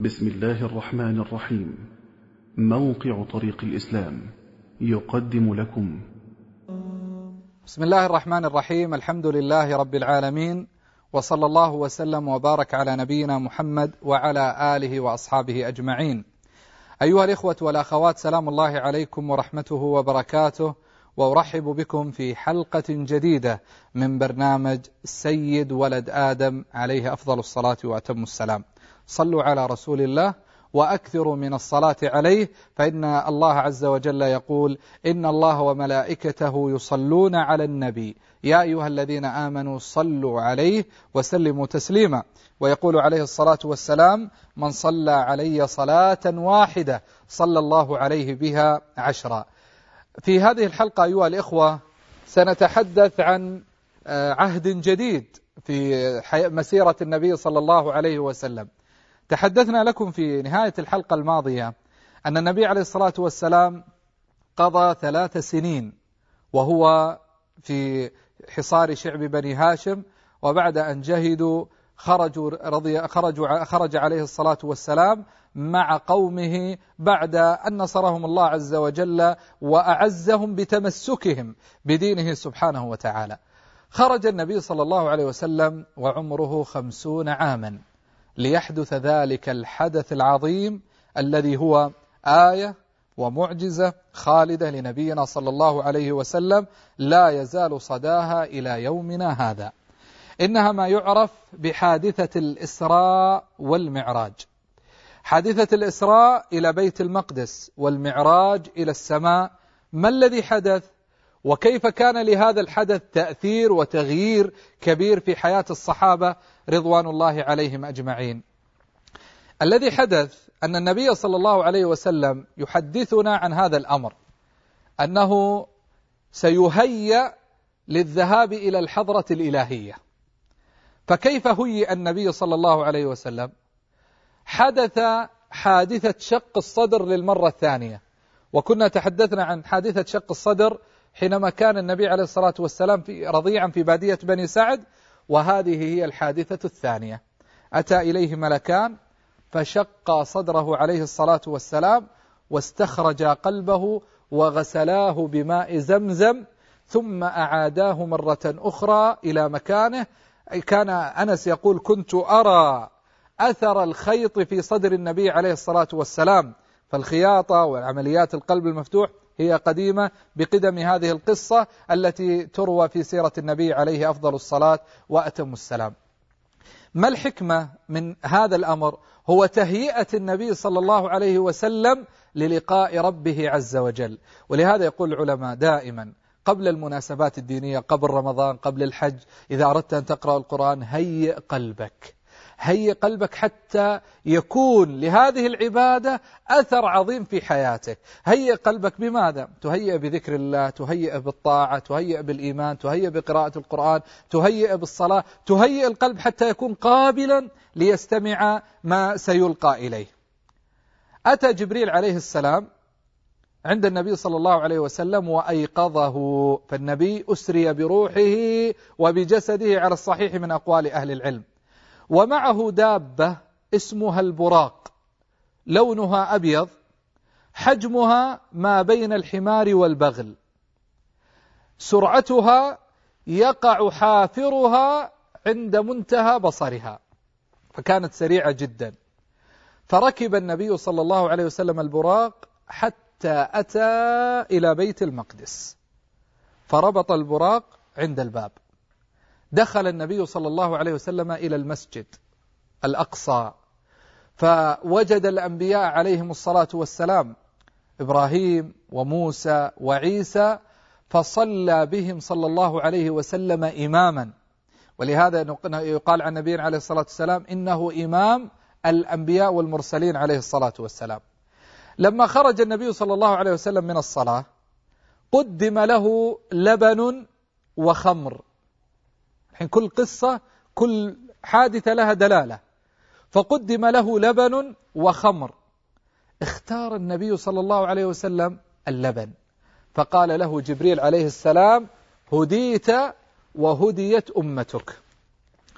بسم الله الرحمن الرحيم. موقع طريق الإسلام يقدم لكم. بسم الله الرحمن الرحيم. الحمد لله رب العالمين، وصلى الله وسلم وبارك على نبينا محمد وعلى آله وأصحابه أجمعين. أيها الإخوة والأخوات، سلام الله عليكم ورحمته وبركاته، وأرحب بكم في حلقة جديدة من برنامج سيد ولد آدم عليه أفضل الصلاة وأتم السلام. صلوا على رسول الله وأكثروا من الصلاة عليه، فإن الله عز وجل يقول: إن الله وملائكته يصلون على النبي يا أيها الذين آمنوا صلوا عليه وسلموا تسليما. ويقول عليه الصلاة والسلام: من صلى علي صلاة واحدة صلى الله عليه بها 10. في هذه الحلقة أيها الإخوة سنتحدث عن عهد جديد في مسيرة النبي صلى الله عليه وسلم. تحدثنا لكم في نهاية الحلقة الماضية أن النبي عليه الصلاة والسلام قضى 3 سنين وهو في حصار شعب بني هاشم، وبعد أن جهدوا خرج عليه الصلاة والسلام مع قومه بعد أن نصرهم الله عز وجل وأعزهم بتمسكهم بدينه سبحانه وتعالى. خرج النبي صلى الله عليه وسلم وعمره 50 عاما ليحدث ذلك الحدث العظيم الذي هو آية ومعجزة خالدة لنبينا صلى الله عليه وسلم لا يزال صداها إلى يومنا هذا. إنها ما يعرف بحادثة الإسراء والمعراج. حادثة الإسراء إلى بيت المقدس والمعراج إلى السماء. ما الذي حدث؟ وكيف كان لهذا الحدث تأثير وتغيير كبير في حياة الصحابة رضوان الله عليهم أجمعين؟ الذي حدث أن النبي صلى الله عليه وسلم يحدثنا عن هذا الأمر، أنه سيهيأ للذهاب إلى الحضرة الإلهية. فكيف هيئ النبي صلى الله عليه وسلم؟ حدث حادثة شق الصدر للمرة الثانية، وكنا تحدثنا عن حادثة شق الصدر حينما كان النبي عليه الصلاة والسلام رضيعا في بادية بني سعد، وهذه هي الحادثة الثانية. أتى إليه ملكان فشق صدره عليه الصلاة والسلام واستخرجا قلبه وغسلاه بماء زمزم ثم أعاداه مرة أخرى إلى مكانه. كان أنس يقول: كنت أرى أثر الخيط في صدر النبي عليه الصلاة والسلام. فالخياطة والعمليات القلب المفتوح هي قديمة بقدم هذه القصة التي تروى في سيرة النبي عليه أفضل الصلاة وأتم السلام. ما الحكمة من هذا الأمر؟ هو تهيئة النبي صلى الله عليه وسلم للقاء ربه عز وجل. ولهذا يقول العلماء دائما قبل المناسبات الدينية، قبل رمضان، قبل الحج، إذا أردت أن تقرأ القرآن هيئ قلبك حتى يكون لهذه العبادة أثر عظيم في حياتك. هيئ قلبك بماذا؟ تهيئ بذكر الله، تهيئ بالطاعة، تهيئ بالإيمان، تهيئ بقراءة القرآن، تهيئ بالصلاة، تهيئ القلب حتى يكون قابلا ليستمع ما سيلقى إليه. أتى جبريل عليه السلام عند النبي صلى الله عليه وسلم وأيقظه، فالنبي أسري بروحه وبجسده على الصحيح من أقوال أهل العلم، ومعه دابة اسمها البراق، لونها أبيض، حجمها ما بين الحمار والبغل، سرعتها يقع حافرها عند منتهى بصرها، فكانت سريعة جدا. فركب النبي صلى الله عليه وسلم البراق حتى أتى إلى بيت المقدس، فربط البراق عند الباب. دخل النبي صلى الله عليه وسلم إلى المسجد الأقصى، فوجد الأنبياء عليهم الصلاة والسلام إبراهيم وموسى وعيسى، فصلى بهم صلى الله عليه وسلم إماما. ولهذا يقال عن نبينا عليه الصلاة والسلام إنه إمام الأنبياء والمرسلين عليه الصلاة والسلام. لما خرج النبي صلى الله عليه وسلم من الصلاة قدم له لبن وخمر. الحين كل قصة، كل حادثة لها دلالة. فقدم له لبن وخمر، اختار النبي صلى الله عليه وسلم اللبن، فقال له جبريل عليه السلام: هديت وهديت أمتك.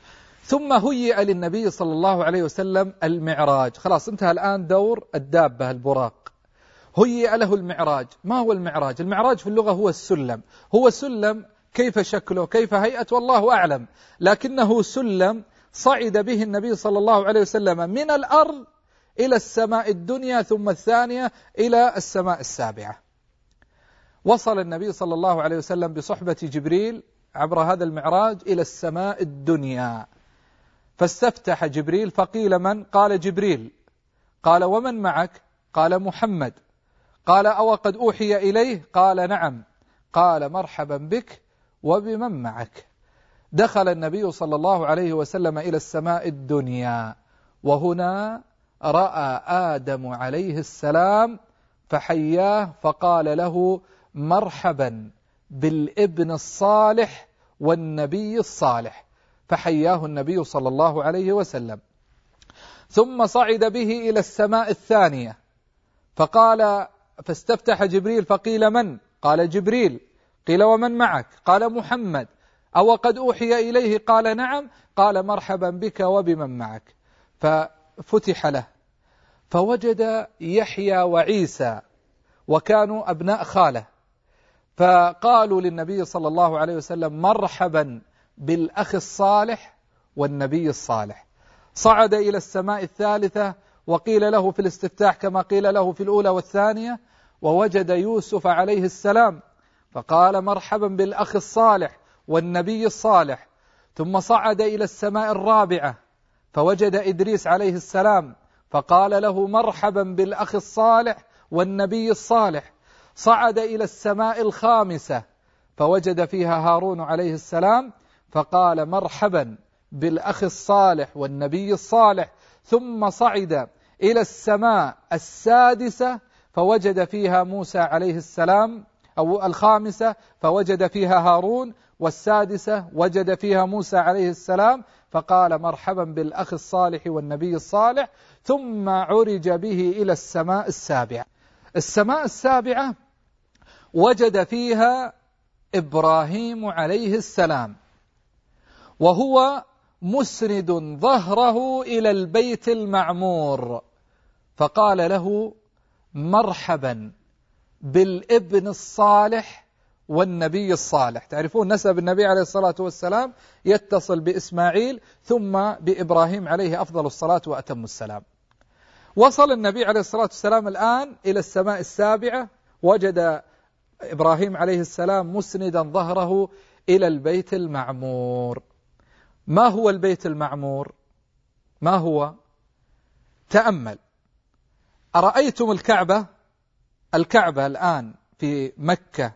ثم هيئ للنبي صلى الله عليه وسلم المعراج. خلاص انتهى الآن دور الدابة البراق، هيئ له المعراج. ما هو المعراج؟ المعراج في اللغة هو السلم. هو سلم، كيف شكله كيف هيئته والله أعلم، لكنه سلم صعد به النبي صلى الله عليه وسلم من الأرض إلى السماء الدنيا، ثم الثانية إلى السماء السابعة. وصل النبي صلى الله عليه وسلم بصحبة جبريل عبر هذا المعراج إلى السماء الدنيا، فاستفتح جبريل فقيل من؟ قال جبريل. قال ومن معك؟ قال محمد. قال أو قد أوحي إليه؟ قال نعم. قال مرحبا بك وبمن معك. دخل النبي صلى الله عليه وسلم إلى السماء الدنيا، وهنا رأى آدم عليه السلام فحياه فقال له مرحبا بالابن الصالح والنبي الصالح، فحياه النبي صلى الله عليه وسلم. ثم صعد به إلى السماء الثانية فاستفتح جبريل فقيل من؟ قال جبريل. قيل ومن معك؟ قال محمد. أو قد أوحي إليه؟ قال نعم. قال مرحبا بك وبمن معك. ففتح له فوجد يحيى وعيسى، وكانوا أبناء خاله، فقالوا للنبي صلى الله عليه وسلم مرحبا بالأخ الصالح والنبي الصالح. صعد إلى السماء الثالثة وقيل له في الاستفتاح كما قيل له في الأولى والثانية، ووجد يوسف عليه السلام فقال مرحبا بالأخ الصالح والنبي الصالح. ثم صعد إلى السماء الرابعة فوجد إدريس عليه السلام فقال له مرحبا بالأخ الصالح والنبي الصالح. صعد إلى السماء الخامسة فوجد فيها هارون عليه السلام فقال مرحبا بالأخ الصالح والنبي الصالح. ثم صعد إلى السماء السادسة فوجد فيها موسى عليه السلام، أو الخامسة فوجد فيها هارون، والسادسة وجد فيها موسى عليه السلام فقال مرحبا بالأخ الصالح والنبي الصالح. ثم عرج به إلى السماء السابعة. السماء السابعة وجد فيها إبراهيم عليه السلام، وهو مسند ظهره إلى البيت المعمور، فقال له مرحبا بالابن الصالح والنبي الصالح. تعرفون نسب النبي عليه الصلاة والسلام يتصل بإسماعيل ثم بإبراهيم عليه أفضل الصلاة وأتم السلام. وصل النبي عليه الصلاة والسلام الآن إلى السماء السابعة، وجد إبراهيم عليه السلام مسندا ظهره إلى البيت المعمور. ما هو البيت المعمور؟ ما هو؟ تأمل. أرأيتم الكعبة الآن في مكة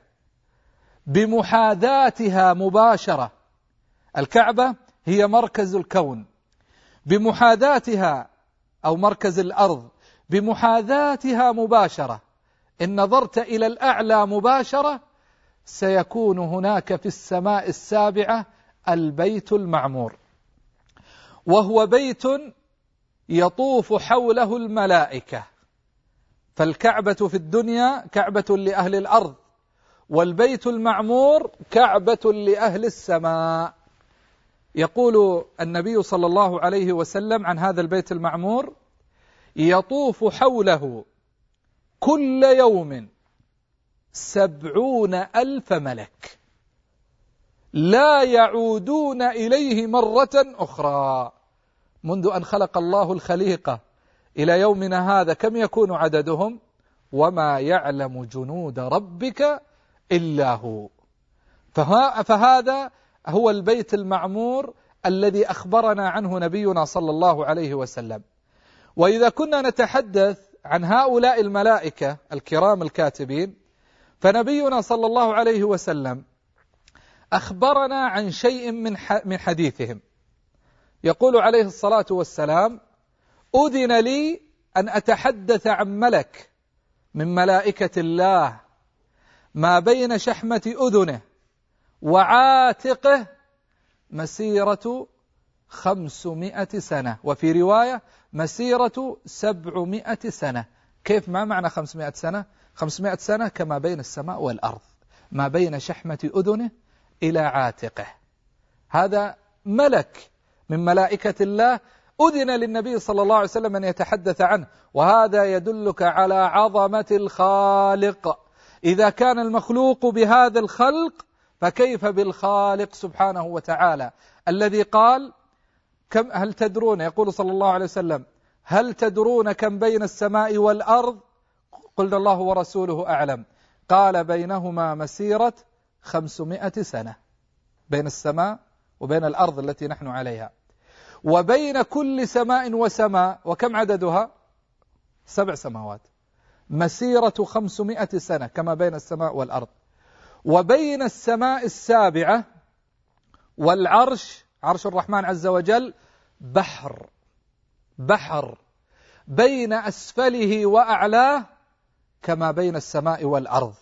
بمحاذاتها مباشرة، الكعبة هي مركز الكون، بمحاذاتها أو مركز الأرض بمحاذاتها مباشرة، إن نظرت إلى الأعلى مباشرة سيكون هناك في السماء السابعة البيت المعمور، وهو بيت يطوف حوله الملائكة. فالكعبة في الدنيا كعبة لأهل الأرض، والبيت المعمور كعبة لأهل السماء. يقول النبي صلى الله عليه وسلم عن هذا البيت المعمور يطوف حوله كل يوم 70,000 ملك لا يعودون إليه مرة أخرى. منذ أن خلق الله الخليقة إلى يومنا هذا كم يكون عددهم؟ وما يعلم جنود ربك إلا هو. فهذا هو البيت المعمور الذي أخبرنا عنه نبينا صلى الله عليه وسلم. وإذا كنا نتحدث عن هؤلاء الملائكة الكرام الكاتبين، فنبينا صلى الله عليه وسلم أخبرنا عن شيء من حديثهم. يقول عليه الصلاة والسلام أذن لي أن أتحدث عن ملك من ملائكة الله ما بين شحمة أذنه وعاتقه مسيرة 500 سنة، وفي رواية مسيرة 700 سنة. كيف؟ ما معنى 500 سنة؟ 500 سنة كما بين السماء والأرض، ما بين شحمة أذنه إلى عاتقه. هذا ملك من ملائكة الله أذن للنبي صلى الله عليه وسلم أن يتحدث عنه، وهذا يدلك على عظمة الخالق. إذا كان المخلوق بهذا الخلق فكيف بالخالق سبحانه وتعالى الذي قال هل تدرون، يقول صلى الله عليه وسلم: هل تدرون كم بين السماء والأرض؟ قلنا الله ورسوله أعلم. قال: بينهما مسيرة 500 سنة، بين السماء وبين الأرض التي نحن عليها، وبين كل سماء وسماء، وكم عددها؟ 7 سماوات، مسيرة 500 سنة كما بين السماء والأرض. وبين السماء السابعة والعرش، عرش الرحمن عز وجل، بحر بين أسفله وأعلاه كما بين السماء والأرض.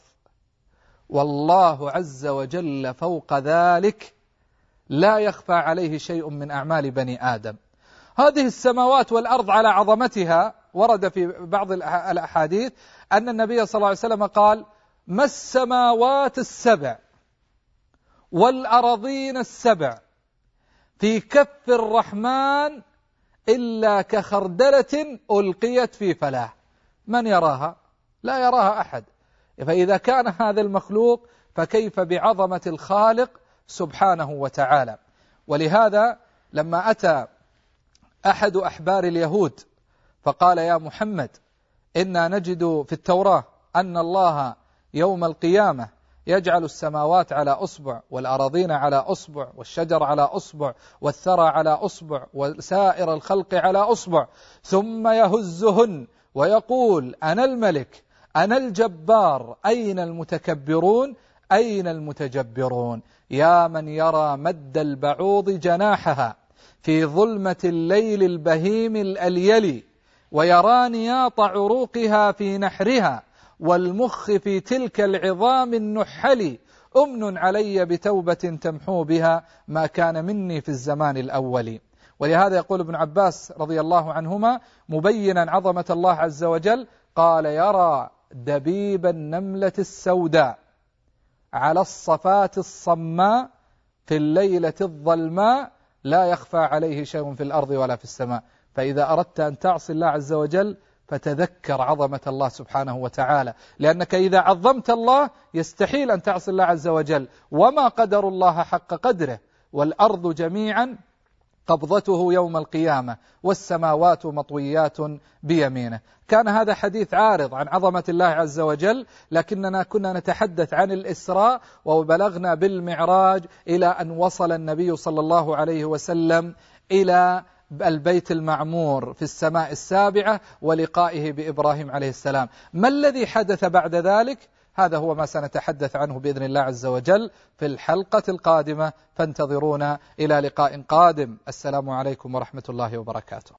والله عز وجل فوق ذلك لا يخفى عليه شيء من أعمال بني آدم. هذه السماوات والأرض على عظمتها ورد في بعض الأحاديث أن النبي صلى الله عليه وسلم قال: ما السماوات السبع والأرضين السبع في كف الرحمن إلا كخردلة ألقيت في فلاة. من يراها؟ لا يراها أحد. فإذا كان هذا المخلوق فكيف بعظمة الخالق سبحانه وتعالى. ولهذا لما أتى أحد أحبار اليهود فقال: يا محمد، إنا نجد في التوراة أن الله يوم القيامة يجعل السماوات على أصبع، والأراضين على أصبع، والشجر على أصبع، والثرى على أصبع، وسائر الخلق على أصبع، ثم يهزهن ويقول: أنا الملك، أنا الجبار، أين المتكبرون، أين المتجبرون؟ يا من يرى مد البعوض جناحها في ظلمة الليل البهيم الأليل، ويرى نياط عروقها في نحرها، والمخ في تلك العظام النحل، أمن علي بتوبة تمحو بها ما كان مني في الزمان الأول. ولهذا يقول ابن عباس رضي الله عنهما مبينا عظمة الله عز وجل، قال: يرى دبيب النملة السوداء على الصفات الصماء في الليلة الظلماء لا يخفى عليه شيء في الأرض ولا في السماء. فإذا أردت أن تعصي الله عز وجل فتذكر عظمة الله سبحانه وتعالى، لأنك إذا عظمت الله يستحيل أن تعصي الله عز وجل. وما قدر الله حق قدره، والأرض جميعا قبضته يوم القيامة، والسماوات مطويات بيمينه. كان هذا حديث عارض عن عظمة الله عز وجل، لكننا كنا نتحدث عن الإسراء، وبلغنا بالمعراج إلى أن وصل النبي صلى الله عليه وسلم إلى البيت المعمور في السماء السابعة ولقائه بإبراهيم عليه السلام. ما الذي حدث بعد ذلك؟ هذا هو ما سنتحدث عنه بإذن الله عز وجل في الحلقة القادمة، فانتظرونا إلى لقاء قادم. السلام عليكم ورحمة الله وبركاته.